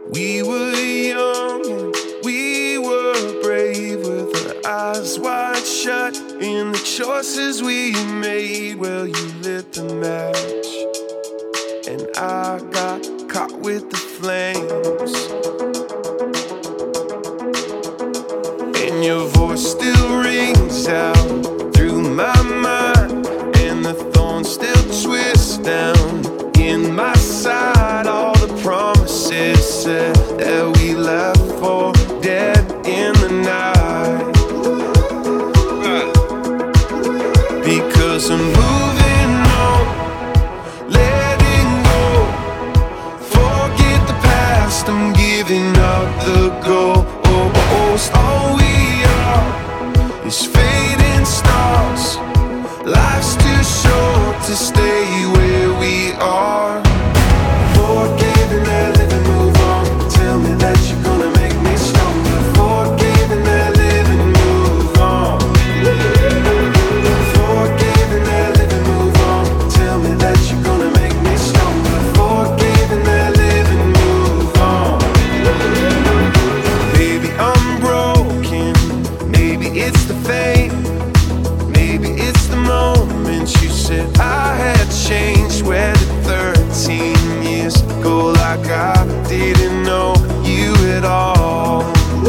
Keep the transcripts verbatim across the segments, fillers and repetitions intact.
We were young and we were brave, with our eyes wide shut in the choices we made. Well, you lit the match and I got caught with the flames. And your voice still rings out through my mind, and the thorns still twist down in my side. All the promises said that we left for dead in the night. Because I'm moving on, letting go, forget the past, I'm giving up the ghost. All we are is fading stars. Life's too short to stay where we are. Forgive and let live and move on. Tell me that you're gonna make me stronger. Forgive and let live and move on. Forgive and let live and move on. Tell me that you're gonna make me stronger. Forgive and let live and move on. Baby, I'm broken. Maybe it's the fame. Maybe it's the moment you said I had changed. Where did thirteen years go? Like I didn't know you at all.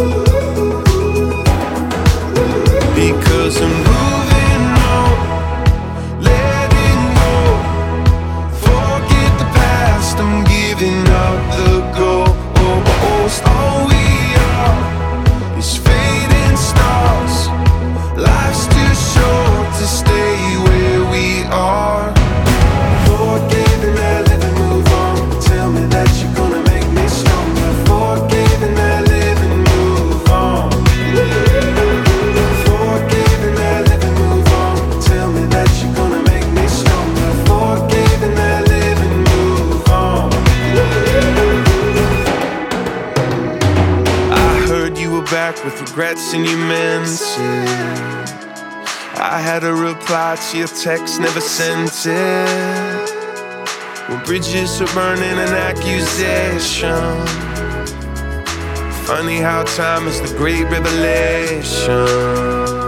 Because I'm moving on, letting go, forget the past, I'm giving up the ghost. All we are is fading stars. Life's too short to stay where we are. Forgive and let live and move on. Tell me that you're gonna make me stronger. Forgive and let live and move on. Forgive and let live and move on. Tell me that you're gonna make me stronger. Forgive and let live and move on. I heard you were back with regrets and you meant it. I had a reply to your text, never sent it. When bridges are burning, an accusation. Funny how time is the great revelation.